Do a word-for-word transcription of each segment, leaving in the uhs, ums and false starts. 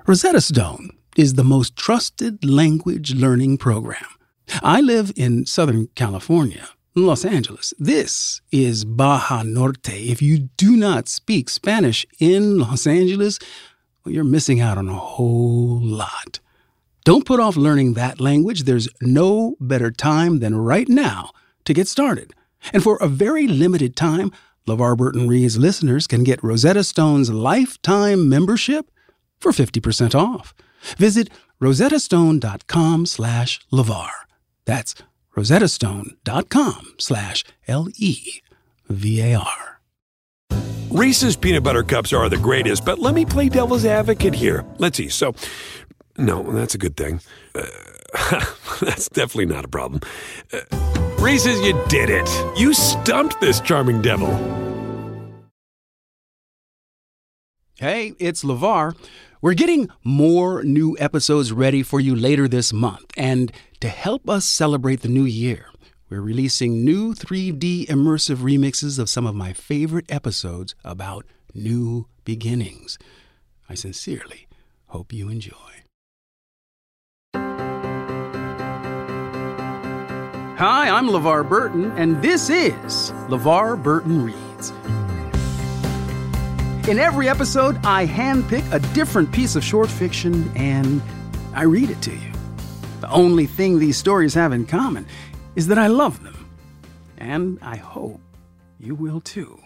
Rosetta Stone is the most trusted language learning program. I live in Southern California, Los Angeles. This is Baja Norte. If you do not speak Spanish in Los Angeles, well, you're missing out on a whole lot. Don't put off learning that language. There's no better time than right now to get started. And for a very limited time, LeVar Burton Reads listeners can get Rosetta Stone's lifetime membership for fifty percent off. Visit rosettastone.com slash LeVar. That's rosettastone.com slash L E V A R. Reese's peanut butter cups are the greatest, but let me play devil's advocate here. Let's see. So, no, that's a good thing. Uh, that's definitely not a problem. Uh, Reese's, you did it. You stumped this charming devil. Hey, it's LeVar. We're getting more new episodes ready for you later this month. And to help us celebrate the new year, we're releasing new three D immersive remixes of some of my favorite episodes about new beginnings. I sincerely hope you enjoy. Hi, I'm LeVar Burton, and this is LeVar Burton Reads. In every episode, I handpick a different piece of short fiction and I read it to you. The only thing these stories have in common is that I love them. And I hope you will too.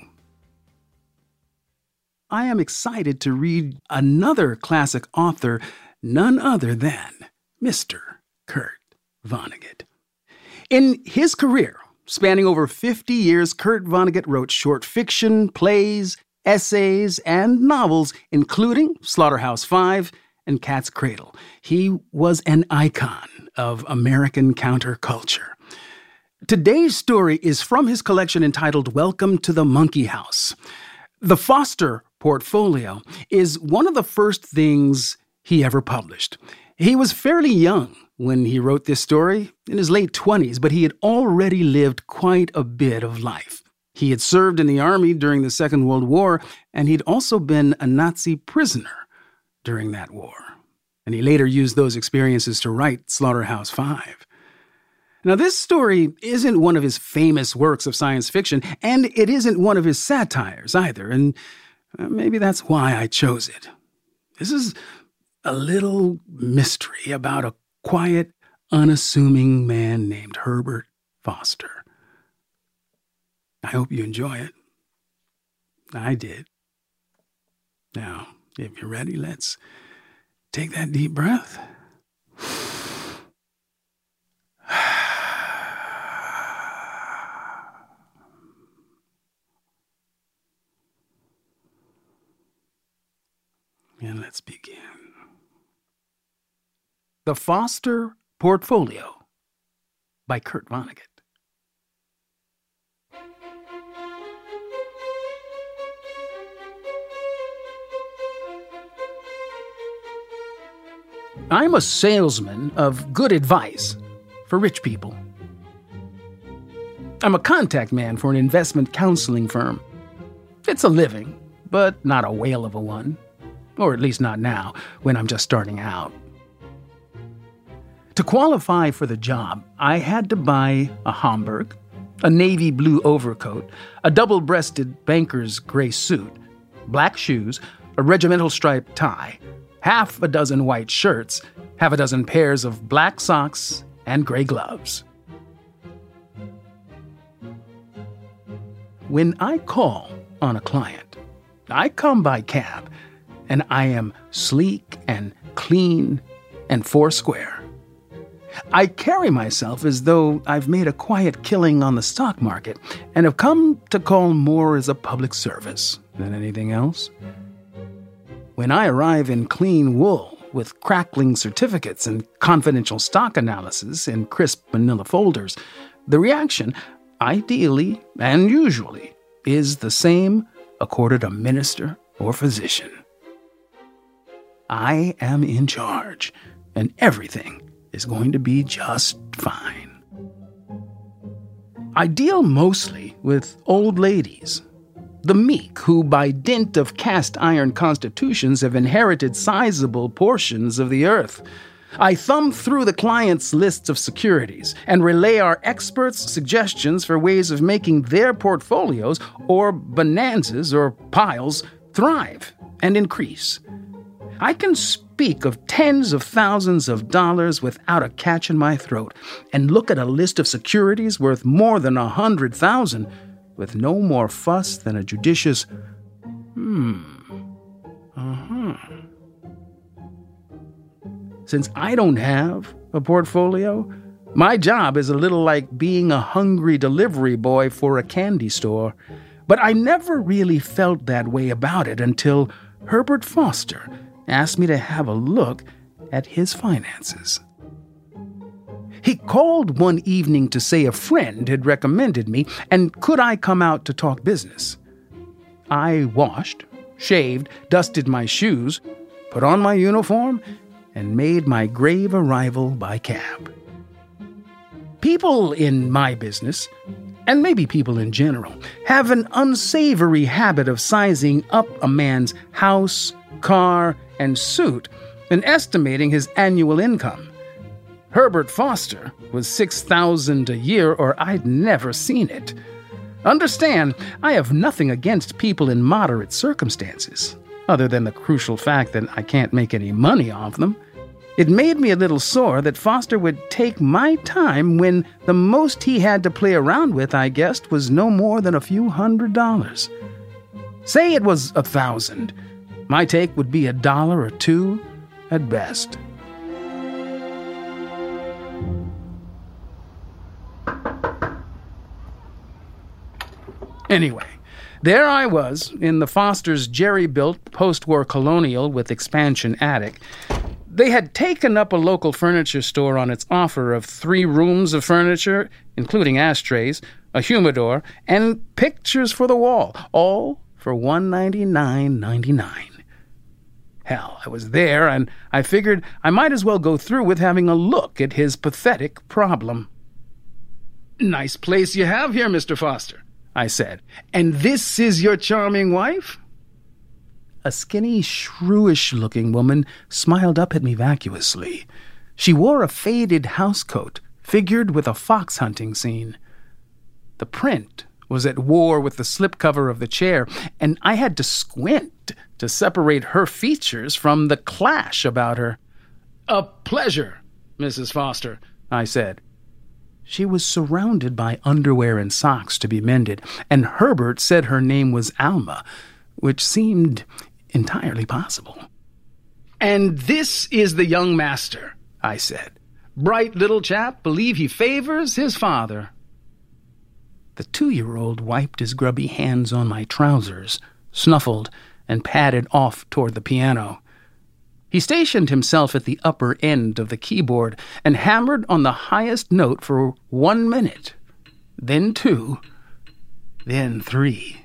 I am excited to read another classic author, none other than Mister Kurt Vonnegut. In his career, spanning over fifty years, Kurt Vonnegut wrote short fiction, plays, essays, and novels, including Slaughterhouse-Five and Cat's Cradle. He was an icon of American counterculture. Today's story is from his collection entitled Welcome to the Monkey House. The Foster portfolio is one of the first things he ever published. He was fairly young when he wrote this story, in his late twenties, but he had already lived quite a bit of life. He had served in the army during the Second World War, and he'd also been a Nazi prisoner during that war. And he later used those experiences to write Slaughterhouse-Five. Now, this story isn't one of his famous works of science fiction, and it isn't one of his satires either, and maybe that's why I chose it. This is a little mystery about a quiet, unassuming man named Herbert Foster. I hope you enjoy it. I did. Now, if you're ready, let's take that deep breath. And let's begin. The Foster Portfolio by Kurt Vonnegut. I'm a salesman of good advice for rich people. I'm a contact man for an investment counseling firm. It's a living, but not a whale of a one. Or at least not now, when I'm just starting out. To qualify for the job, I had to buy a Homburg, a navy blue overcoat, a double-breasted banker's gray suit, black shoes, a regimental striped tie, half a dozen white shirts, half a dozen pairs of black socks, and gray gloves. When I call on a client, I come by cab, and I am sleek and clean and foursquare. I carry myself as though I've made a quiet killing on the stock market and have come to call more as a public service than anything else. When I arrive in clean wool with crackling certificates and confidential stock analysis in crisp manila folders, the reaction, ideally and usually, is the same accorded a minister or physician. I am in charge, and everything is going to be just fine. I deal mostly with old ladies, the meek who, by dint of cast-iron constitutions, have inherited sizable portions of the earth. I thumb through the client's lists of securities and relay our experts' suggestions for ways of making their portfolios, or bonanzas or piles, thrive and increase. I can speak of tens of thousands of dollars without a catch in my throat, and look at a list of securities worth more than a hundred thousand with no more fuss than a judicious, hmm, uh-huh. Since I don't have a portfolio, my job is a little like being a hungry delivery boy for a candy store. But I never really felt that way about it until Herbert Foster asked me to have a look at his finances. He called one evening to say a friend had recommended me, and could I come out to talk business. I washed, shaved, dusted my shoes, put on my uniform, and made my grave arrival by cab. People in my business, and maybe people in general, have an unsavory habit of sizing up a man's house, car, and suit and estimating his annual income. Herbert Foster was six thousand dollars a year, or I'd never seen it. Understand, I have nothing against people in moderate circumstances, other than the crucial fact that I can't make any money off them. It made me a little sore that Foster would take my time when the most he had to play around with, I guessed, was no more than a few hundred dollars. Say it was a thousand. My take would be a dollar or two at best. Anyway, there I was in the Foster's jerry-built post-war colonial with expansion attic. They had taken up a local furniture store on its offer of three rooms of furniture, including ashtrays, a humidor, and pictures for the wall, all for one hundred ninety-nine dollars and ninety-nine cents. Hell, I was there, and I figured I might as well go through with having a look at his pathetic problem. "Nice place you have here, Mister Foster," I said. "And this is your charming wife?" A skinny, shrewish-looking woman smiled up at me vacuously. She wore a faded housecoat, figured with a fox-hunting scene. The print was at war with the slipcover of the chair, and I had to squint to separate her features from the clash about her. "A pleasure, Missus Foster," I said. She was surrounded by underwear and socks to be mended, and Herbert said her name was Alma, which seemed entirely possible. "And this is the young master," I said. "Bright little chap, believe he favors his father." The two-year-old wiped his grubby hands on my trousers, snuffled, and padded off toward the piano. He stationed himself at the upper end of the keyboard and hammered on the highest note for one minute, then two, then three.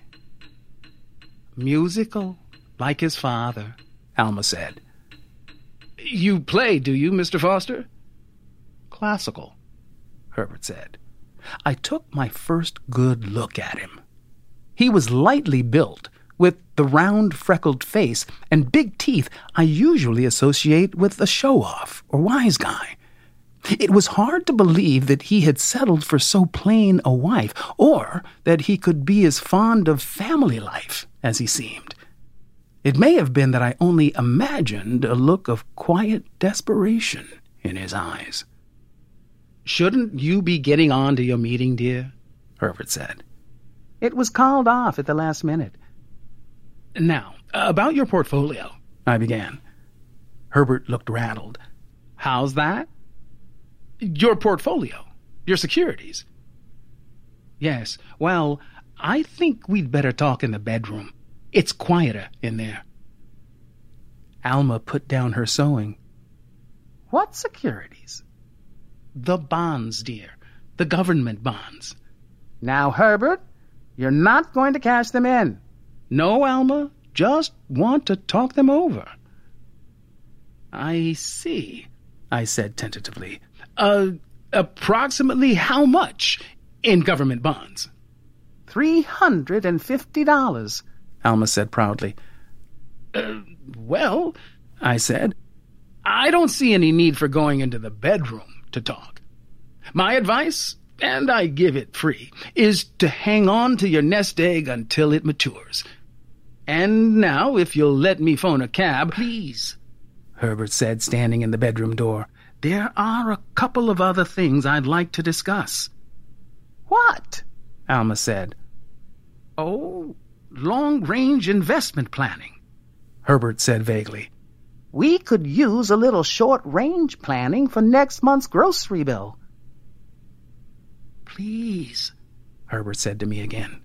"Musical, like his father," Alma said. "You play, do you, Mister Foster?" "Classical," Herbert said. I took my first good look at him. He was lightly built, with the round, freckled face and big teeth I usually associate with a show-off or wise guy. It was hard to believe that he had settled for so plain a wife, or that he could be as fond of family life as he seemed. It may have been that I only imagined a look of quiet desperation in his eyes. "Shouldn't you be getting on to your meeting, dear?" Herbert said. "It was called off at the last minute." "Now, about your portfolio," I began. Herbert looked rattled. "How's that?" "Your portfolio. Your securities." "Yes, well, I think we'd better talk in the bedroom. It's quieter in there." Alma put down her sewing. "What securities?" "The bonds, dear. The government bonds." "Now, Herbert, you're not going to cash them in." "No, Alma. Just want to talk them over." "I see," I said tentatively. Uh, approximately how much in government bonds?" Three hundred and fifty dollars, Alma said proudly. Uh, well, I said, I don't see any need for going into the bedroom to talk. My advice, and I give it free, is to hang on to your nest egg until it matures. And now, if you'll let me phone a cab, please, Herbert said, standing in the bedroom door. There are a couple of other things I'd like to discuss. What? Alma said. Oh, long-range investment planning, Herbert said vaguely. We could use a little short-range planning for next month's grocery bill. Please, Herbert said to me again.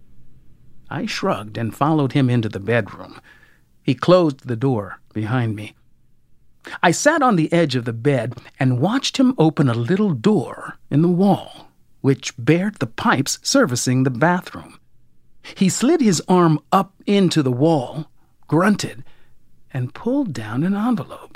I shrugged and followed him into the bedroom. He closed the door behind me. I sat on the edge of the bed and watched him open a little door in the wall, which bared the pipes servicing the bathroom. He slid his arm up into the wall, grunted, and pulled down an envelope.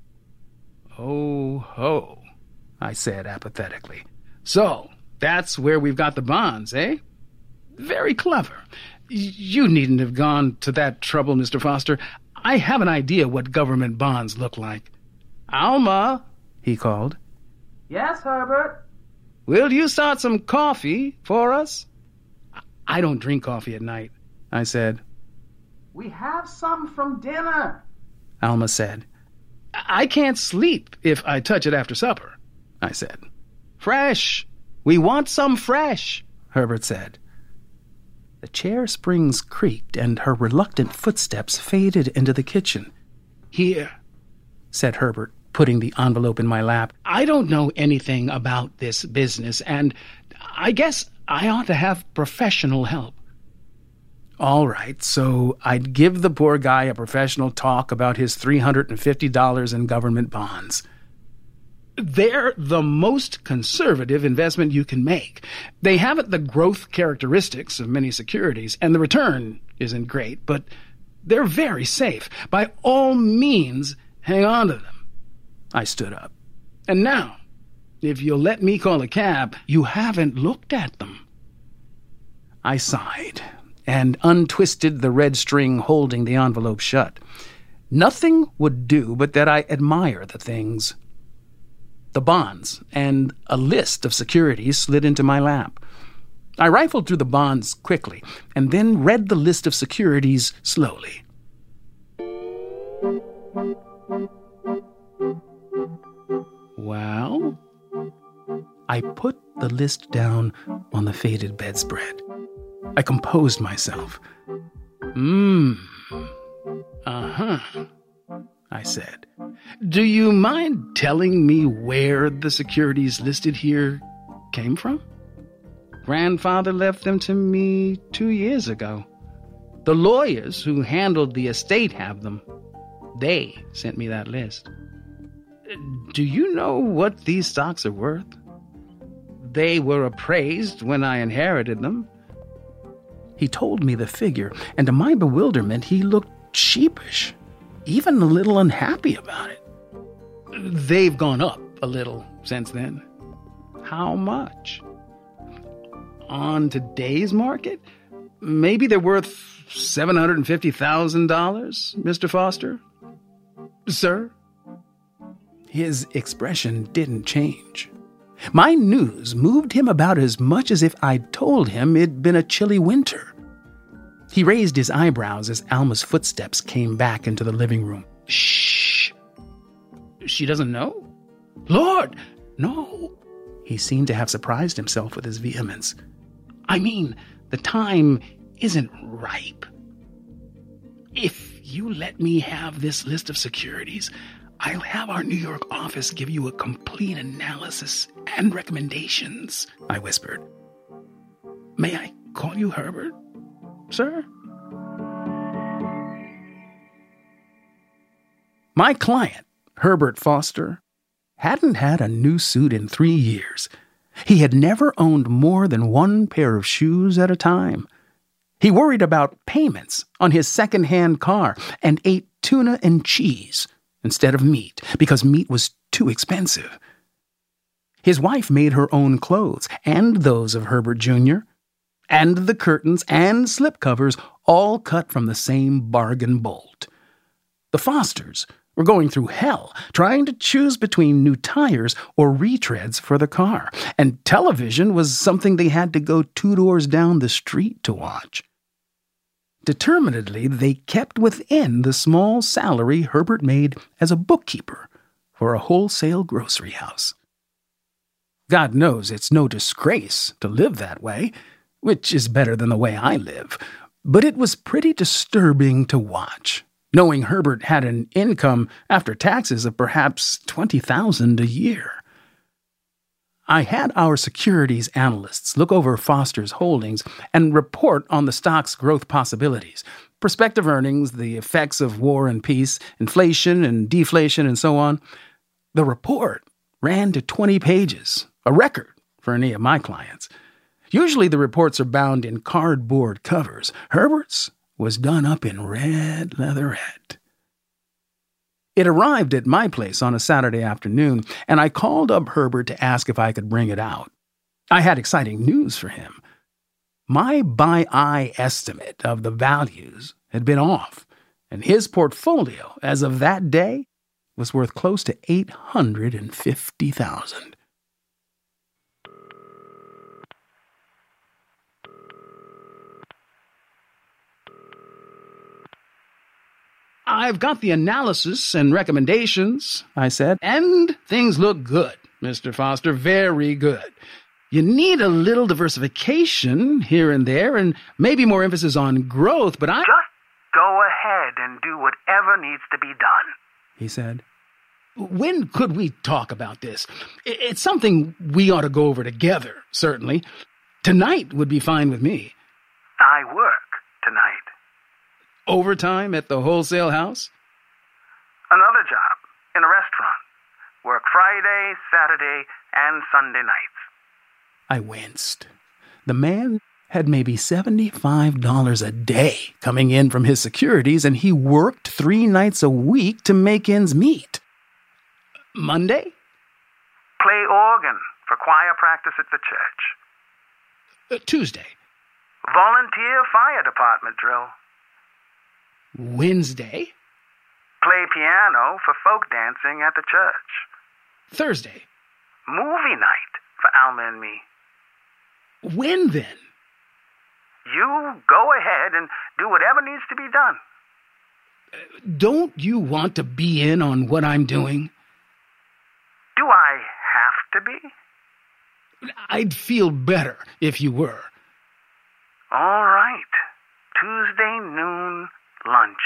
Oh, ho, I said apathetically. So, that's where we've got the bonds, eh? Very clever. You needn't have gone to that trouble, Mister Foster. I have an idea what government bonds look like. Alma, he called. Yes, Herbert? Will you start some coffee for us? I don't drink coffee at night, I said. We have some from dinner, Alma said. I can't sleep if I touch it after supper, I said. Fresh. We want some fresh, Herbert said. The chair springs creaked, and her reluctant footsteps faded into the kitchen. Here, said Herbert, putting the envelope in my lap. I don't know anything about this business, and I guess I ought to have professional help. All right, so I'd give the poor guy a professional talk about his three hundred fifty dollars in government bonds. They're the most conservative investment you can make. They haven't the growth characteristics of many securities, and the return isn't great, but they're very safe. By all means, hang on to them. I stood up. And now, if you'll let me call a cab, you haven't looked at them. I sighed and untwisted the red string holding the envelope shut. Nothing would do but that I admire the things. The bonds and a list of securities slid into my lap. I rifled through the bonds quickly and then read the list of securities slowly. Well, I put the list down on the faded bedspread. I composed myself. Hmm. Uh-huh, I said. Do you mind telling me where the securities listed here came from? Grandfather left them to me two years ago. The lawyers who handled the estate have them. They sent me that list. Do you know what these stocks are worth? They were appraised when I inherited them. He told me the figure, and to my bewilderment, he looked sheepish, even a little unhappy about it. They've gone up a little since then. How much? On today's market, maybe they're worth seven hundred fifty thousand dollars, Mister Foster? Sir? His expression didn't change. My news moved him about as much as if I'd told him it'd been a chilly winter. He raised his eyebrows as Alma's footsteps came back into the living room. Shh! She doesn't know? Lord, no! He seemed to have surprised himself with his vehemence. I mean, the time isn't ripe. If you let me have this list of securities, I'll have our New York office give you a complete analysis and recommendations, I whispered. May I call you Herbert, sir? My client, Herbert Foster, hadn't had a new suit in three years. He had never owned more than one pair of shoes at a time. He worried about payments on his second-hand car and ate tuna and cheese instead of meat because meat was too expensive. His wife made her own clothes and those of Herbert Junior and the curtains and slipcovers all cut from the same bargain bolt. The Fosters were going through hell trying to choose between new tires or retreads for the car, and television was something they had to go two doors down the street to watch. Determinedly, they kept within the small salary Herbert made as a bookkeeper for a wholesale grocery house. God knows it's no disgrace to live that way, which is better than the way I live, but it was pretty disturbing to watch, knowing Herbert had an income after taxes of perhaps twenty thousand dollars a year. I had our securities analysts look over Foster's holdings and report on the stock's growth possibilities, prospective earnings, the effects of war and peace, inflation and deflation, and so on. The report ran to twenty pages, a record for any of my clients. Usually the reports are bound in cardboard covers. Herbert's was done up in red leatherette. It arrived at my place on a Saturday afternoon, and I called up Herbert to ask if I could bring it out. I had exciting news for him. My by-eye estimate of the values had been off, and his portfolio, as of that day, was worth close to eight hundred fifty thousand dollars. I've got the analysis and recommendations, I said, and things look good, Mister Foster, very good. You need a little diversification here and there, and maybe more emphasis on growth, but I... Just go ahead and do whatever needs to be done, he said. When could we talk about this? It's something we ought to go over together, certainly. Tonight would be fine with me. I work tonight. Overtime at the wholesale house? Another job, in a restaurant. Work Friday, Saturday, and Sunday nights. I winced. The man had maybe seventy-five dollars a day coming in from his securities, and he worked three nights a week to make ends meet. Monday? Play organ for choir practice at the church. Uh, Tuesday? Volunteer fire department drill. Wednesday? Play piano for folk dancing at the church. Thursday? Movie night for Alma and me. When then? You go ahead and do whatever needs to be done. Uh, don't you want to be in on what I'm doing? Do I have to be? I'd feel better if you were. All right. Tuesday noon, lunch.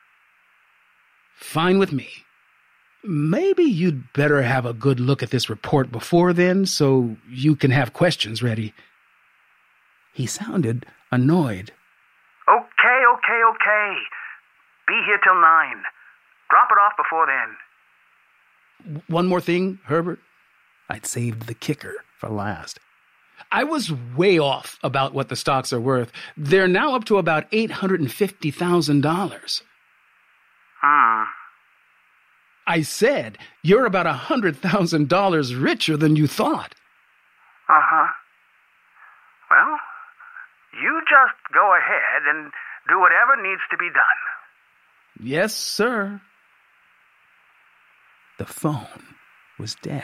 Fine with me. Maybe you'd better have a good look at this report before then, so you can have questions ready. He sounded annoyed. Okay, okay, okay. Be here till nine. Drop it off before then. One more thing, Herbert. I'd saved the kicker for last. I was way off about what the stocks are worth. They're now up to about eight hundred fifty thousand dollars. Hmm. I said you're about one hundred thousand dollars richer than you thought. Uh-huh. Well, you just go ahead and do whatever needs to be done. Yes, sir. The phone was dead.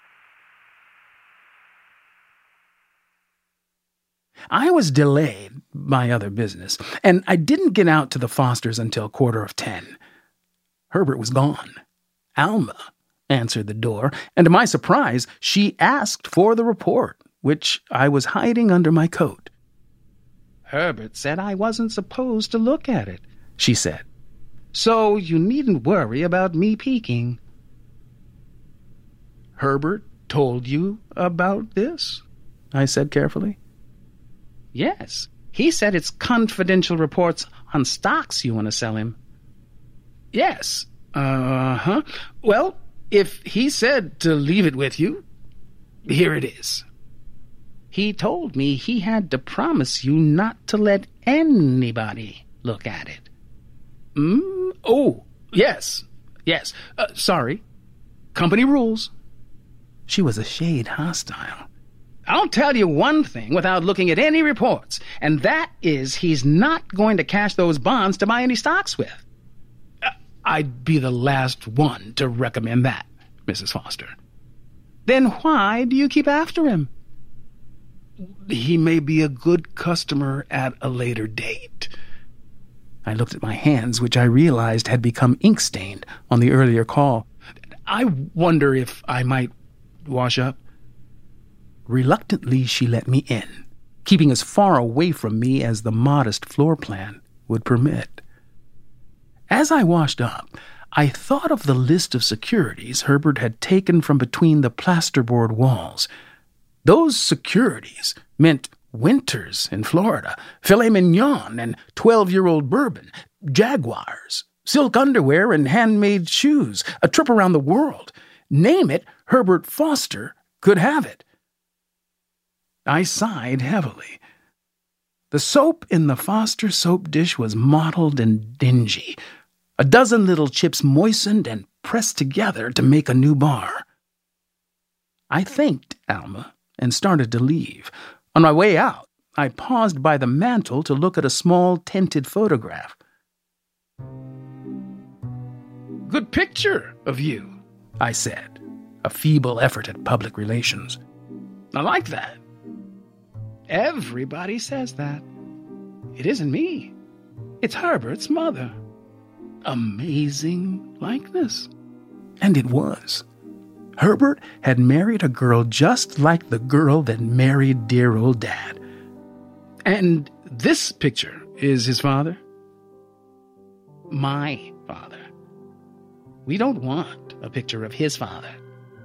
I was delayed by other business, and I didn't get out to the Fosters until quarter of ten. Herbert was gone. Alma answered the door, and to my surprise, she asked for the report, which I was hiding under my coat. Herbert said I wasn't supposed to look at it, she said. So you needn't worry about me peeking. Herbert told you about this? I said carefully. Yes. He said it's confidential reports on stocks you want to sell him. Yes. Uh-huh. Well, if he said to leave it with you, here it is. He told me he had to promise you not to let anybody look at it. Mm? Oh, yes. Yes. Uh, sorry. Company rules. She was a shade hostile. I'll tell you one thing without looking at any reports, and that is he's not going to cash those bonds to buy any stocks with. Uh, I'd be the last one to recommend that, Missus Foster. Then why do you keep after him? He may be a good customer at a later date. I looked at my hands, which I realized had become ink-stained on the earlier call. I wonder if I might wash up. Reluctantly, she let me in, keeping as far away from me as the modest floor plan would permit. As I washed up, I thought of the list of securities Herbert had taken from between the plasterboard walls. Those securities meant winters in Florida, filet mignon and twelve-year-old bourbon, Jaguars, silk underwear and handmade shoes, a trip around the world. Name it, Herbert Foster could have it. I sighed heavily. The soap in the Foster soap dish was mottled and dingy, a dozen little chips moistened and pressed together to make a new bar. I thanked Alma and started to leave. On my way out, I paused by the mantel to look at a small tinted photograph. Good picture of you, I said, a feeble effort at public relations. I like that. Everybody says that. It isn't me. It's Herbert's mother. Amazing likeness. And it was. Herbert had married a girl just like the girl that married dear old Dad. And this picture is his father? My father. We don't want a picture of his father.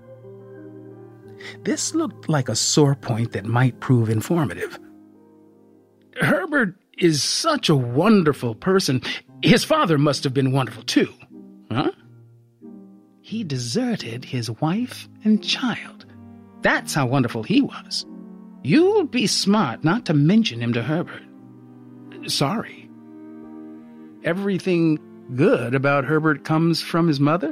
This looked like a sore point that might prove informative. Herbert is such a wonderful person. His father must have been wonderful too, huh? He deserted his wife and child. That's how wonderful he was. You'll be smart not to mention him to Herbert. Sorry. Everything good about Herbert comes from his mother?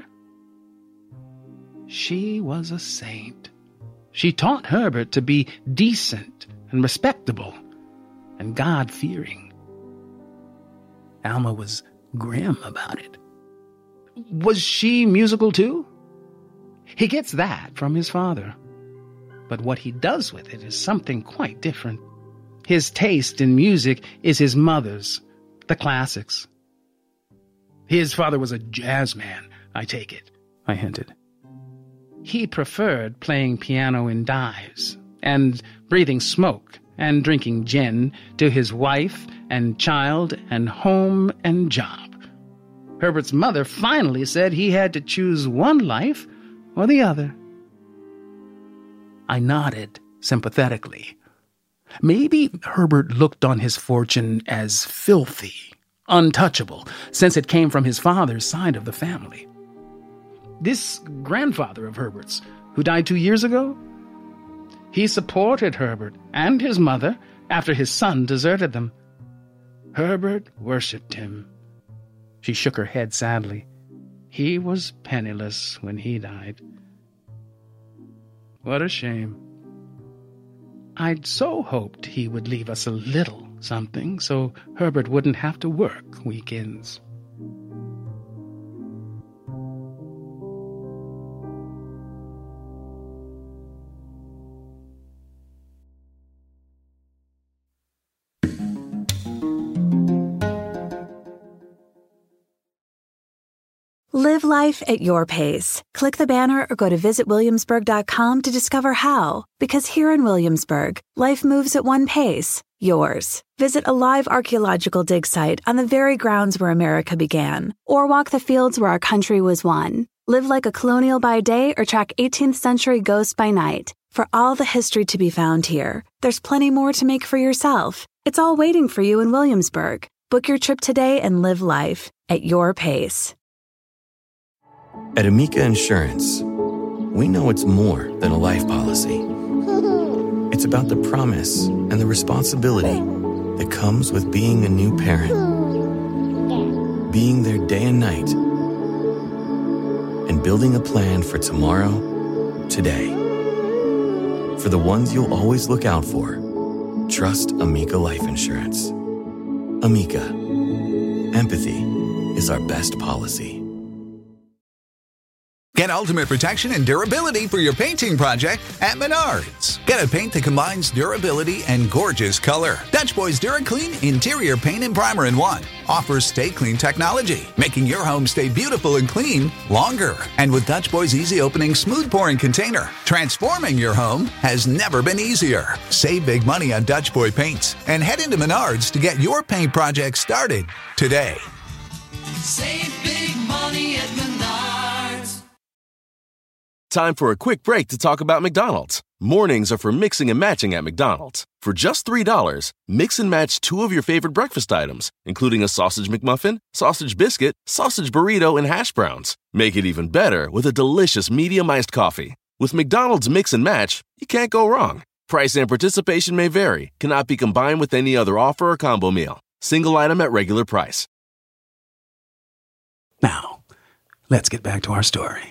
She was a saint. She taught Herbert to be decent and respectable and God-fearing. Alma was grim about it. Was she musical too? He gets that from his father. But what he does with it is something quite different. His taste in music is his mother's, the classics. His father was a jazz man, I take it, I hinted. He preferred playing piano in dives, and breathing smoke, and drinking gin to his wife and child and home and job. Herbert's mother finally said he had to choose one life or the other. I nodded sympathetically. Maybe Herbert looked on his fortune as filthy, untouchable, since it came from his father's side of the family. This grandfather of Herbert's, who died two years ago, he supported Herbert and his mother after his son deserted them. Herbert worshipped him. She shook her head sadly. He was penniless when he died. What a shame. I'd so hoped he would leave us a little something so Herbert wouldn't have to work weekends. Live life at your pace. Click the banner or go to visit williamsburg dot com to discover how. Because here in Williamsburg, life moves at one pace, yours. Visit a live archaeological dig site on the very grounds where America began, or walk the fields where our country was won. Live like a colonial by day or track eighteenth century ghosts by night. For all the history to be found here, there's plenty more to make for yourself. It's all waiting for you in Williamsburg. Book your trip today and live life at your pace. At Amica Insurance, we know it's more than a life policy. It's about the promise and the responsibility that comes with being a new parent. Being there day and night. And building a plan for tomorrow, today. For the ones you'll always look out for, trust Amica Life Insurance. Amica. Empathy is our best policy. Get ultimate protection and durability for your painting project at Menards. Get a paint that combines durability and gorgeous color. Dutch Boys DuraClean Interior Paint and Primer in one offers Stay Clean technology, making your home stay beautiful and clean longer. And with Dutch Boys Easy Opening Smooth Pouring Container, transforming your home has never been easier. Save big money on Dutch Boy paints and head into Menards to get your paint project started today. Save big money at Menards. Time for a quick break to talk about McDonald's. Mornings are for mixing and matching at McDonald's. For just three dollars, mix and match two of your favorite breakfast items, including a sausage McMuffin, sausage biscuit, sausage burrito, and hash browns. Make it even better with a delicious medium iced coffee. With McDonald's Mix and Match, you can't go wrong. Price and participation may vary, cannot be combined with any other offer or combo meal. Single item at regular price. Now, let's get back to our story.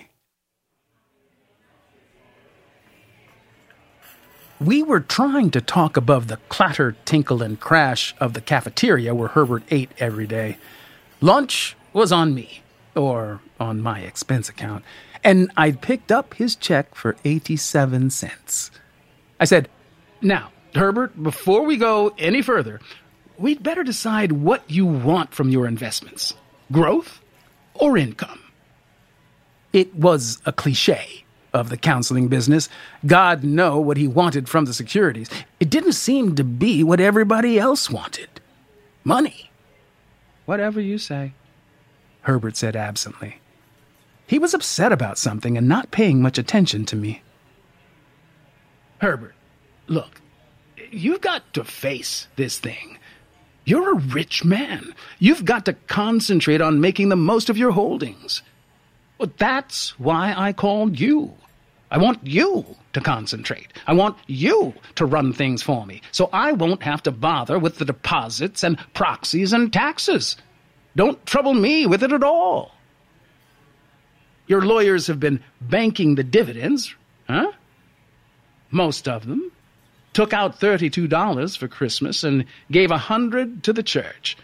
We were trying to talk above the clatter, tinkle, and crash of the cafeteria where Herbert ate every day. Lunch was on me, or on my expense account, and I'd picked up his check for eighty-seven cents. I said, "Now, Herbert, before we go any further, we'd better decide what you want from your investments. Growth or income?" It was a cliche of the counseling business. God know what he wanted from the securities. It didn't seem to be what everybody else wanted. Money. "Whatever you say," Herbert said absently. He was upset about something and not paying much attention to me. "Herbert, look, you've got to face this thing. You're a rich man. You've got to concentrate on making the most of your holdings. Well, that's why I called you. I want you to concentrate. I want you to run things for me, so I won't have to bother with the deposits and proxies and taxes. Don't trouble me with it at all. Your lawyers have been banking the dividends, huh? Most of them. Took out thirty-two dollars for Christmas and gave a hundred to the church.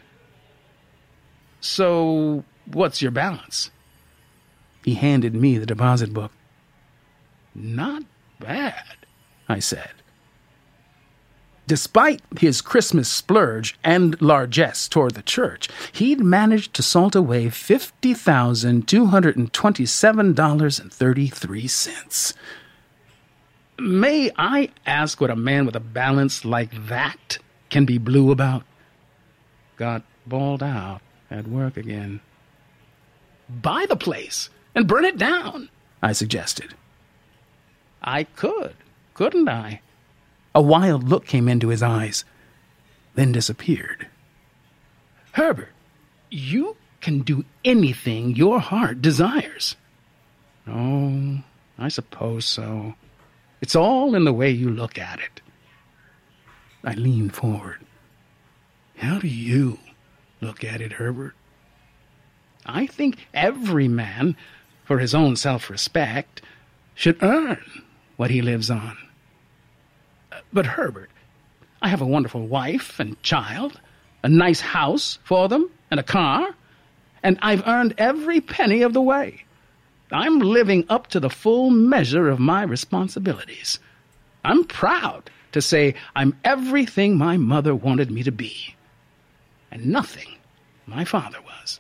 So, what's your balance?" He handed me the deposit book. "Not bad," I said. Despite his Christmas splurge and largesse toward the church, he'd managed to salt away fifty thousand two hundred twenty-seven dollars and thirty-three cents. May I ask what a man with a balance like that can be blue about? Got balled out at work again. "Buy the place and burn it down," I suggested. I could, couldn't I? A wild look came into his eyes, then disappeared. "Herbert, you can do anything your heart desires." "Oh, I suppose so. It's all in the way you look at it." I leaned forward. "How do you look at it, Herbert?" "I think every man, for his own self-respect, should earn what he lives on. But, Herbert, I have a wonderful wife and child, a nice house for them, and a car, and I've earned every penny of the way. I'm living up to the full measure of my responsibilities. I'm proud to say I'm everything my mother wanted me to be, and nothing my father was.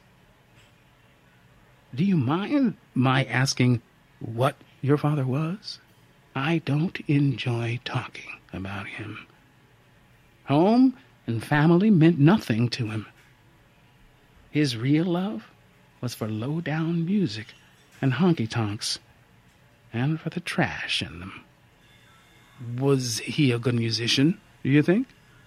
Do you mind my asking what your father was? I don't enjoy talking about him. Home and family meant nothing to him. His real love was for low-down music and honky-tonks, and for the trash in them." "Was he a good musician, do you think?"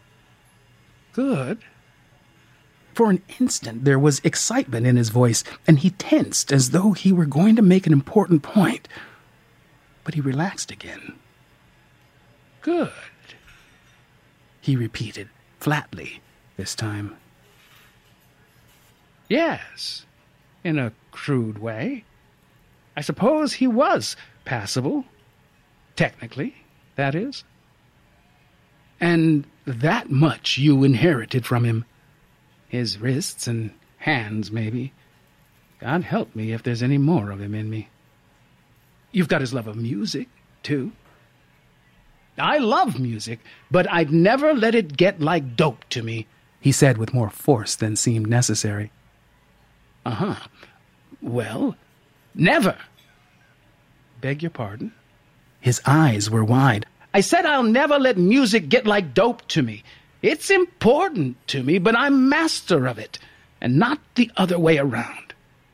"Good." For an instant there was excitement in his voice, and he tensed as though he were going to make an important point. But he relaxed again. "Good," he repeated, flatly this time. "Yes, in a crude way. I suppose he was passable, technically. that is. And that much you inherited from him. His wrists and hands, maybe. God help me if there's any more of him in me. You've got his love of music, too. I love music, but I'd never let it get like dope to me, he said with more force than seemed necessary. Uh-huh. Well, never. Beg your pardon? His eyes were wide. I said I'll never let music get like dope to me. It's important to me, but I'm master of it, and not the other way around.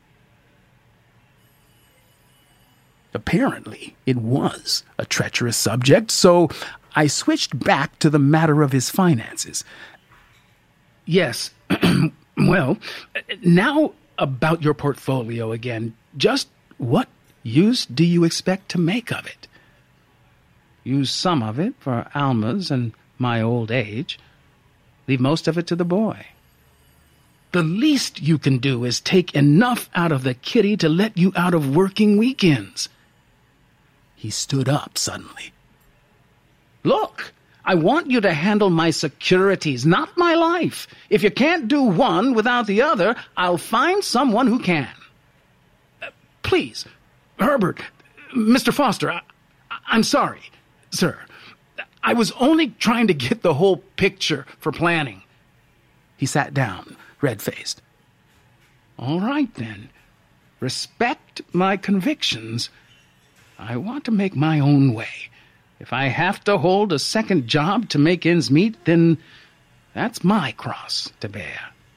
Apparently, it was a treacherous subject, so I switched back to the matter of his finances. Yes, well, now about your portfolio again. Just what use do you expect to make of it? Use some of it for Alma's and my old age. Leave most of it to the boy. The least you can do is take enough out of the kitty to let you out of working weekends. He stood up suddenly. Look, I want you to handle my securities, not my life. If you can't do one without the other, I'll find someone who can. Uh, please, Herbert, Mister Foster, I, I'm sorry, sir. I was only trying to get the whole picture for planning. He sat down, red-faced. All right, then. Respect my convictions. I want to make my own way. If I have to hold a second job to make ends meet, then that's my cross to bear.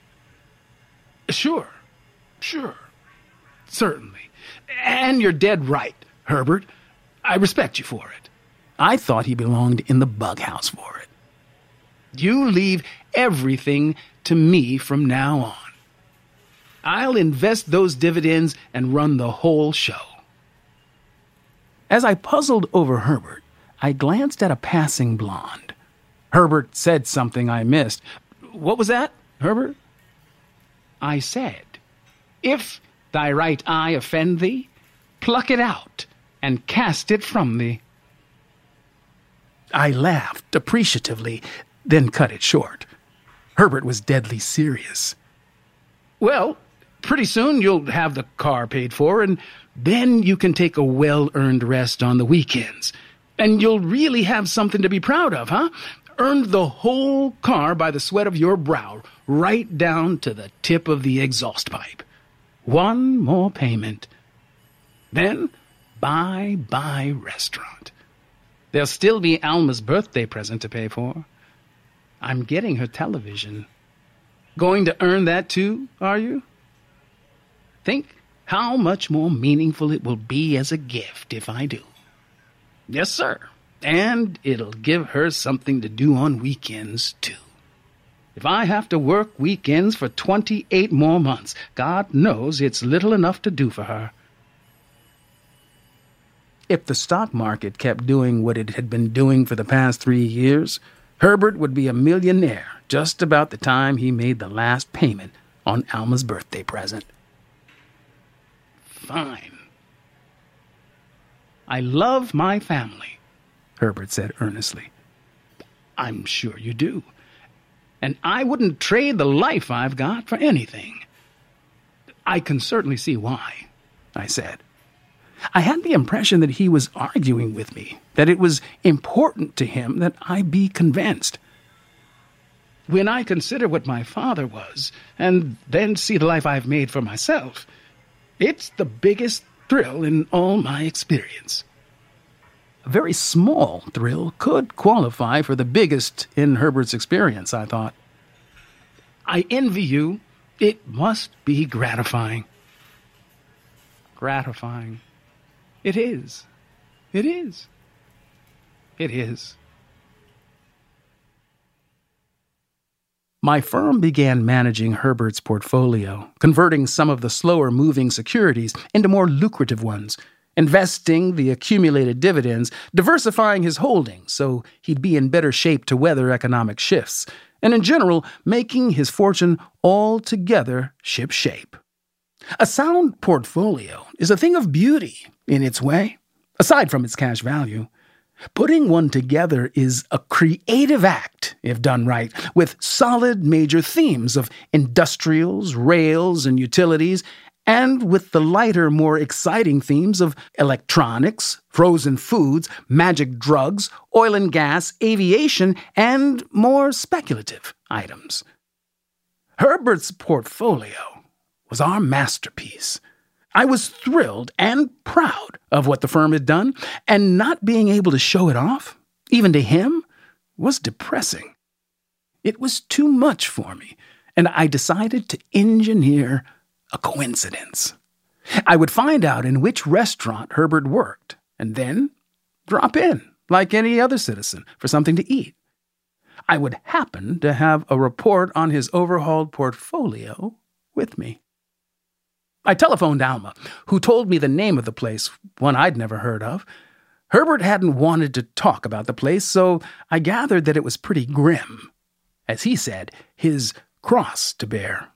Sure, sure, certainly. And you're dead right, Herbert. I respect you for it. I thought he belonged in the bug house for it. You leave everything to me from now on. I'll invest those dividends and run the whole show. As I puzzled over Herbert, I glanced at a passing blonde. Herbert said something I missed. What was that, Herbert? I said, if thy right eye offend thee, pluck it out and cast it from thee. I laughed appreciatively, then cut it short. Herbert was deadly serious. Well, pretty soon you'll have the car paid for, and then you can take a well-earned rest on the weekends. And you'll really have something to be proud of, huh? Earned the whole car by the sweat of your brow, right down to the tip of the exhaust pipe. One more payment. Then, bye-bye restaurant. There'll still be Alma's birthday present to pay for. I'm getting her television. Going to earn that too, are you? Think how much more meaningful it will be as a gift if I do. Yes, sir. And it'll give her something to do on weekends, too. If I have to work weekends for twenty-eight more months, God knows it's little enough to do for her. If the stock market kept doing what it had been doing for the past three years, Herbert would be a millionaire just about the time he made the last payment on Alma's birthday present. Fine. I love my family, Herbert said earnestly. I'm sure you do. And I wouldn't trade the life I've got for anything. I can certainly see why, I said. I had the impression that he was arguing with me, that it was important to him that I be convinced. When I consider what my father was, and then see the life I've made for myself, it's the biggest thrill in all my experience. A very small thrill could qualify for the biggest in Herbert's experience, I thought. I envy you. It must be gratifying. Gratifying. It is. It is. It is. My firm began managing Herbert's portfolio, converting some of the slower-moving securities into more lucrative ones, investing the accumulated dividends, diversifying his holdings so he'd be in better shape to weather economic shifts, and in general, making his fortune altogether ship-shape. A sound portfolio is a thing of beauty in its way, aside from its cash value. Putting one together is a creative act, if done right, with solid major themes of industrials, rails, and utilities, and with the lighter, more exciting themes of electronics, frozen foods, magic drugs, oil and gas, aviation, and more speculative items. Herbert's portfolio was our masterpiece. I was thrilled and proud of what the firm had done, and not being able to show it off, even to him, was depressing. It was too much for me, and I decided to engineer a coincidence. I would find out in which restaurant Herbert worked, and then drop in, like any other citizen, for something to eat. I would happen to have a report on his overhauled portfolio with me. I telephoned Alma, who told me the name of the place, one I'd never heard of. Herbert hadn't wanted to talk about the place, so I gathered that it was pretty grim. As he said, his cross to bear.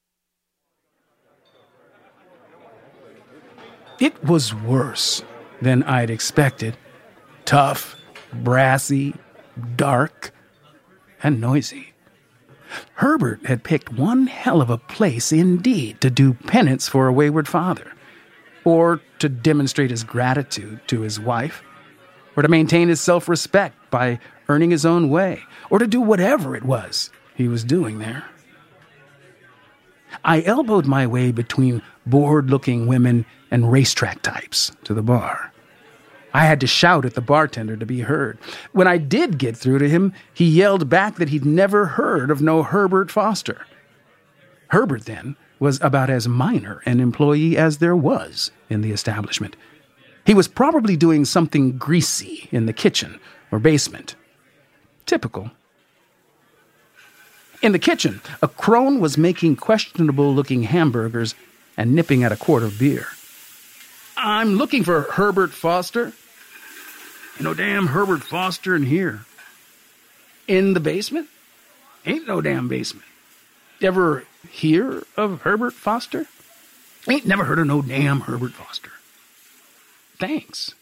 It was worse than I'd expected. Tough, brassy, dark, and noisy. Herbert had picked one hell of a place indeed to do penance for a wayward father, or to demonstrate his gratitude to his wife, or to maintain his self-respect by earning his own way, or to do whatever it was he was doing there. I elbowed my way between bored-looking women and racetrack types to the bar. I had to shout at the bartender to be heard. When I did get through to him, he yelled back that he'd never heard of no Herbert Foster. Herbert, then, was about as minor an employee as there was in the establishment. He was probably doing something greasy in the kitchen or basement. Typical. In the kitchen, a crone was making questionable-looking hamburgers and nipping at a quart of beer. "I'm looking for Herbert Foster." "Ain't no damn Herbert Foster in here." "In the basement?" "Ain't no damn basement." "Ever hear of Herbert Foster?" "Ain't never heard of no damn Herbert Foster." "Thanks."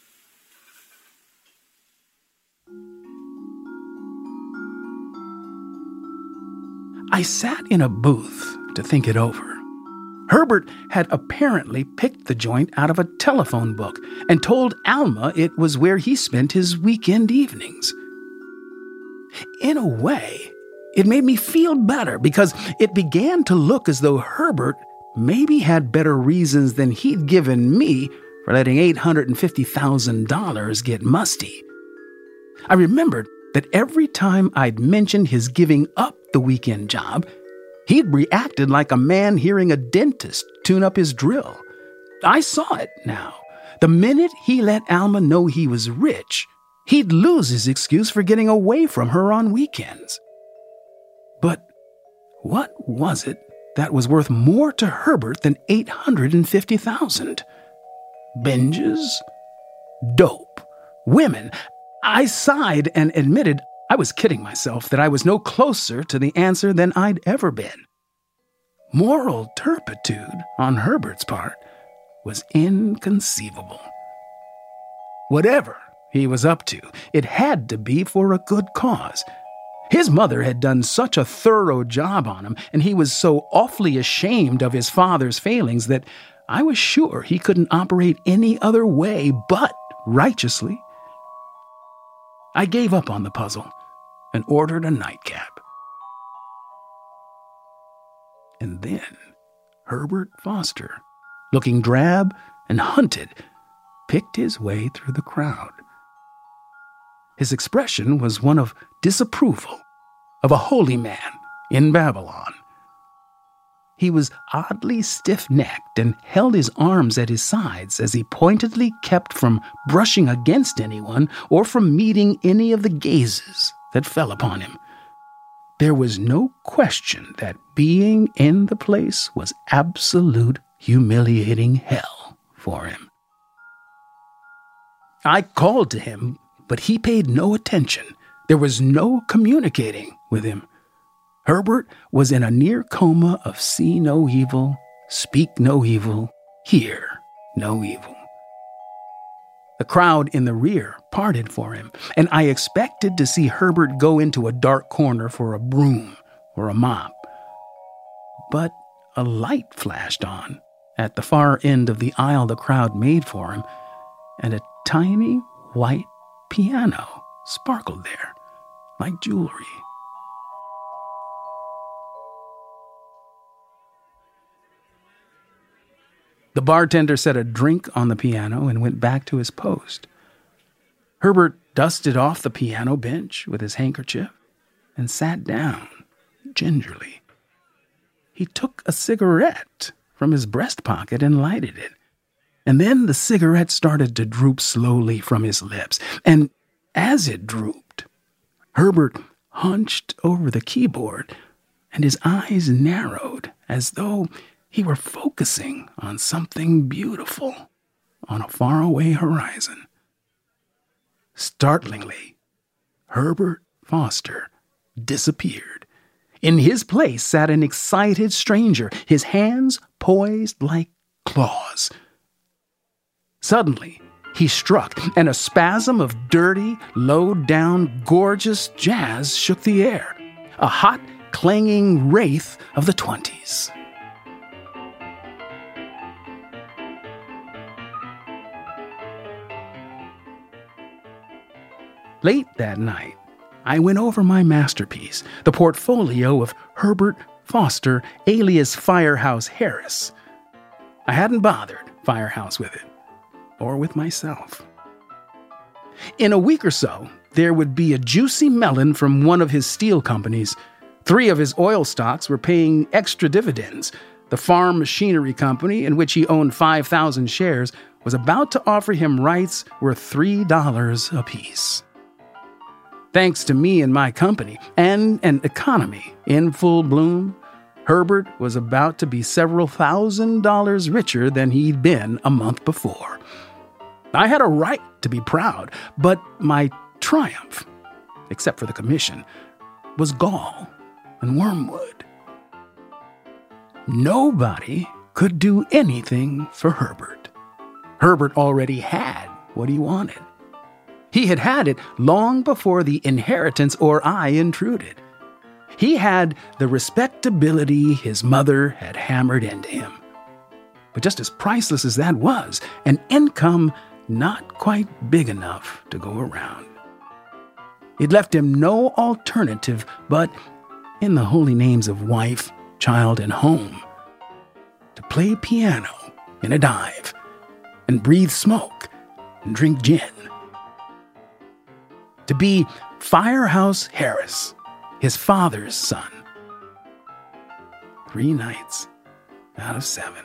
I sat in a booth to think it over. Herbert had apparently picked the joint out of a telephone book and told Alma it was where he spent his weekend evenings. In a way, it made me feel better because it began to look as though Herbert maybe had better reasons than he'd given me for letting eight hundred fifty thousand dollars get musty. I remembered that every time I'd mentioned his giving up the weekend job, he'd reacted like a man hearing a dentist tune up his drill. I saw it now. The minute he let Alma know he was rich, he'd lose his excuse for getting away from her on weekends. But what was it that was worth more to Herbert than eight hundred fifty thousand dollars? Binges? Dope? Women? I sighed and admitted I was kidding myself that I was no closer to the answer than I'd ever been. Moral turpitude on Herbert's part was inconceivable. Whatever he was up to, it had to be for a good cause. His mother had done such a thorough job on him, and he was so awfully ashamed of his father's failings that I was sure he couldn't operate any other way but righteously. I gave up on the puzzle and ordered a nightcap. And then Herbert Foster, looking drab and hunted, picked his way through the crowd. His expression was one of disapproval of a holy man in Babylon. He was oddly stiff-necked and held his arms at his sides as he pointedly kept from brushing against anyone or from meeting any of the gazes that fell upon him. There was no question that being in the place was absolute humiliating hell for him. I called to him, but he paid no attention. There was no communicating with him. Herbert was in a near coma of see no evil, speak no evil, hear no evil. The crowd in the rear parted for him, and I expected to see Herbert go into a dark corner for a broom or a mop. But a light flashed on at the far end of the aisle the crowd made for him, and a tiny white piano sparkled there like jewelry. The bartender set a drink on the piano and went back to his post. Herbert dusted off the piano bench with his handkerchief and sat down gingerly. He took a cigarette from his breast pocket and lighted it. And then the cigarette started to droop slowly from his lips. And as it drooped, Herbert hunched over the keyboard, and his eyes narrowed as though he were focusing on something beautiful on a faraway horizon. Startlingly, Herbert Foster disappeared. In his place sat an excited stranger, his hands poised like claws. Suddenly, he struck, and a spasm of dirty, low-down, gorgeous jazz shook the air, a hot, clanging wraith of the twenties. Late that night, I went over my masterpiece, the portfolio of Herbert Foster, alias Firehouse Harris. I hadn't bothered Firehouse with it, or with myself. In a week or so, there would be a juicy melon from one of his steel companies. Three of his oil stocks were paying extra dividends. The farm machinery company, in which he owned five thousand shares, was about to offer him rights worth three dollars apiece. Thanks to me and my company, and an economy in full bloom, Herbert was about to be several thousand dollars richer than he'd been a month before. I had a right to be proud, but my triumph, except for the commission, was gall and wormwood. Nobody could do anything for Herbert. Herbert already had what he wanted. He had had it long before the inheritance or I intruded. He had the respectability his mother had hammered into him. But just as priceless as that was, an income not quite big enough to go around. It left him no alternative but, in the holy names of wife, child, and home, to play piano in a dive and breathe smoke and drink gin. To be Firehouse Harris, his father's son. Three nights out of seven.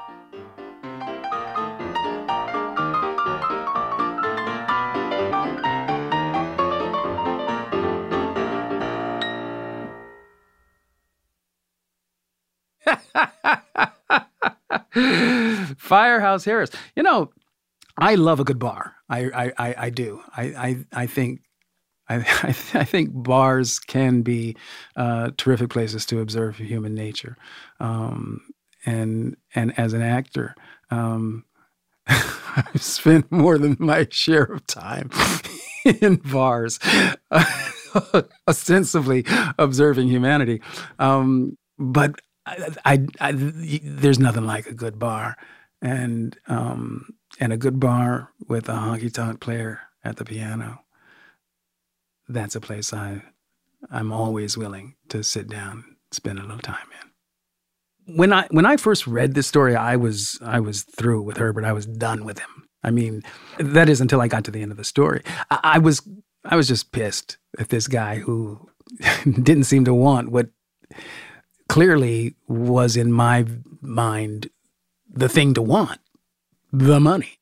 Firehouse Harris. You know, I love a good bar. I I, I, I do. I, I I think I I, I think bars can be uh, terrific places to observe human nature. Um, and and as an actor, um, I've spent more than my share of time in bars, ostensibly observing humanity. Um, but I, I, I, there's nothing like a good bar, and um, and a good bar with a honky-tonk player at the piano. That's a place I, I'm always willing to sit down, spend a little time in. When I when I first read this story, I was I was through with Herbert. I was done with him. I mean, that is until I got to the end of the story. I, I was I was just pissed at this guy who didn't seem to want what clearly was in my mind the thing to want, the money.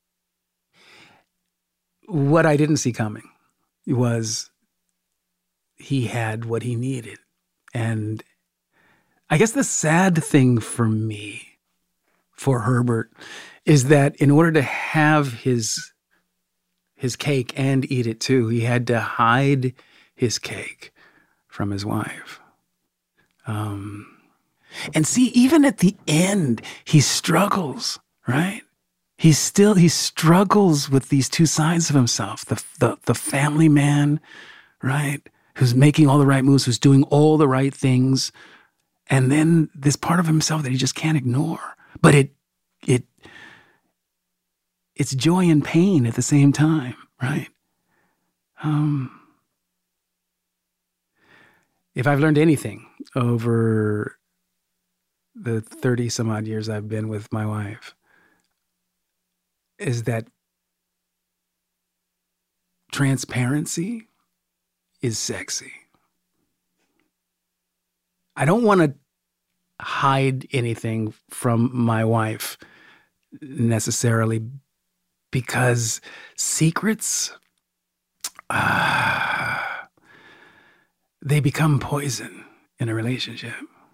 What I didn't see coming was he had what he needed. And I guess the sad thing for me, for Herbert, is that in order to have his his cake and eat it too, he had to hide his cake from his wife. Um, and see, even at the end, he struggles, right? He's still, he struggles with these two sides of himself. The, the, the family man, right? Who's making all the right moves, who's doing all the right things. And then this part of himself that he just can't ignore. But it, it, it's joy and pain at the same time, right? Um, if I've learned anything over the thirty some odd years I've been with my wife, is that transparency is sexy. I don't want to hide anything from my wife necessarily, because secrets, uh, they become poison in a relationship.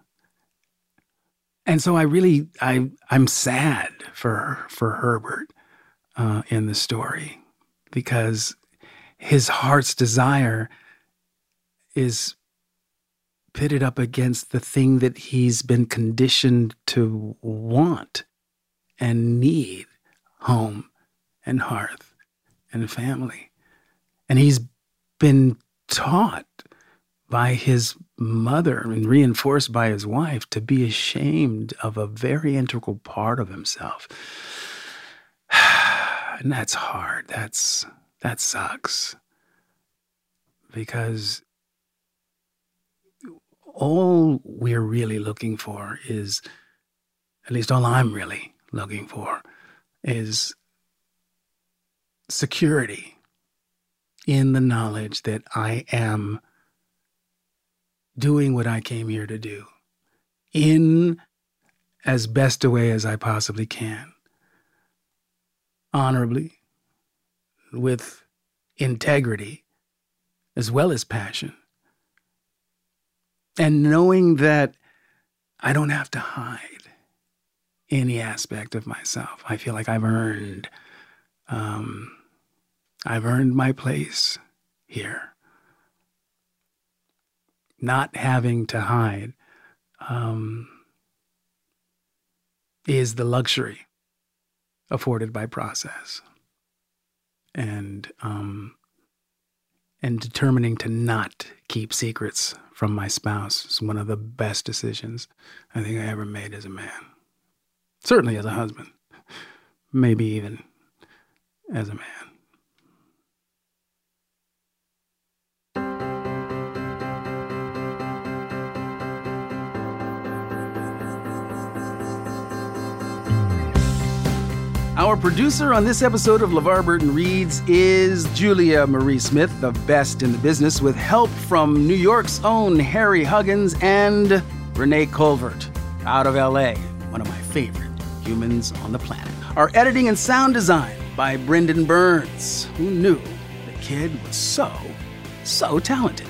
And so I really, I, I'm sad for, for Herbert uh, in the story, because his heart's desire is pitted up against the thing that he's been conditioned to want and need: home and hearth and family. And he's been taught by his mother and reinforced by his wife to be ashamed of a very integral part of himself. And that's hard. That's, that sucks. Because all we're really looking for is, at least all I'm really looking for, is security in the knowledge that I am doing what I came here to do in as best a way as I possibly can, honorably, with integrity, as well as passion. And knowing that I don't have to hide any aspect of myself. I feel like I've earned, um, I've earned my place here. Not having to hide um, is the luxury afforded by process. And um, and determining to not keep secrets from my spouse is one of the best decisions I think I ever made as a man. Certainly as a husband. Maybe even as a man. Our producer on this episode of LeVar Burton Reads is Julia Marie Smith, the best in the business, with help from New York's own Harry Huggins and Renee Colvert out of L A, one of my favorite humans on the planet. Our editing and sound design by Brendan Burns, who knew the kid was so, so talented.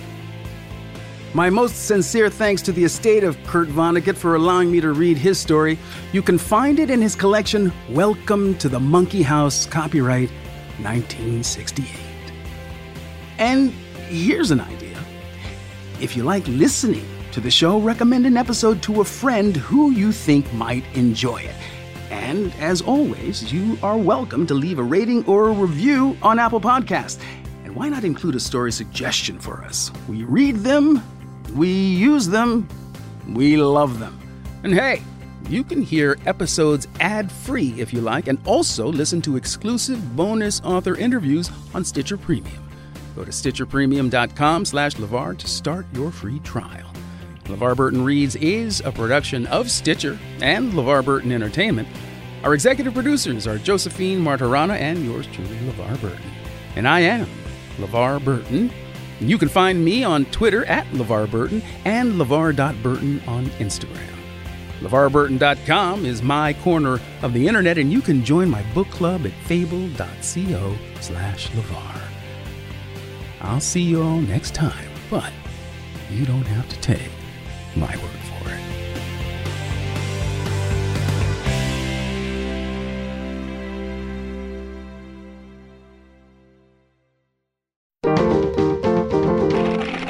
My most sincere thanks to the estate of Kurt Vonnegut for allowing me to read his story. You can find it in his collection, Welcome to the Monkey House, copyright nineteen sixty-eight. And here's an idea. If you like listening to the show, recommend an episode to a friend who you think might enjoy it. And as always, you are welcome to leave a rating or a review on Apple Podcasts. And why not include a story suggestion for us? We read them. We use them, we love them. And hey, you can hear episodes ad-free if you like, and also listen to exclusive bonus author interviews on Stitcher Premium. Go to stitcherpremium.com slash LeVar to start your free trial. LeVar Burton Reads is a production of Stitcher and LeVar Burton Entertainment. Our executive producers are Josephine Martirana and yours truly, LeVar Burton. And I am LeVar Burton. You can find me on Twitter at LeVar Burton and LeVar dot Burton on Instagram. LeVar Burton dot com is my corner of the internet, and you can join my book club at fable.co slash LeVar. I'll see you all next time, but you don't have to take my word for it.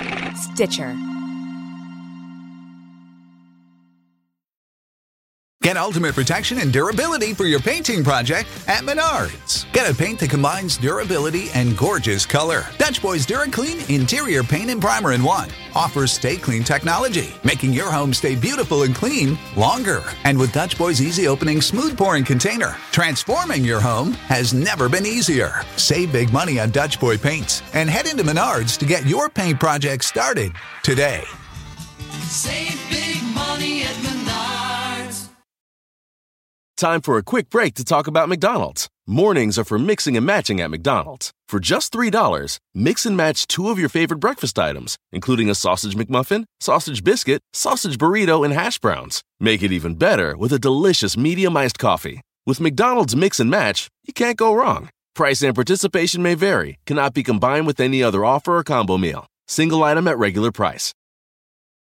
Stitcher. Get Get ultimate protection and durability for your painting project at Menards. Get a paint that combines durability and gorgeous color. Dutch Boys DuraClean Interior Paint and Primer in one offers Stay Clean technology, making your home stay beautiful and clean longer. And with Dutch Boys Easy Opening Smooth Pouring Container, transforming your home has never been easier. Save big money on Dutch Boy paints and head into Menards to get your paint project started today. Save big money at Menards. Time for a quick break to talk about McDonald's. Mornings are for mixing and matching at McDonald's. For just three dollars, mix and match two of your favorite breakfast items, including a sausage McMuffin, sausage biscuit, sausage burrito, and hash browns. Make it even better with a delicious medium iced coffee. With McDonald's Mix and Match, you can't go wrong. Price and participation may vary, cannot be combined with any other offer or combo meal. Single item at regular price.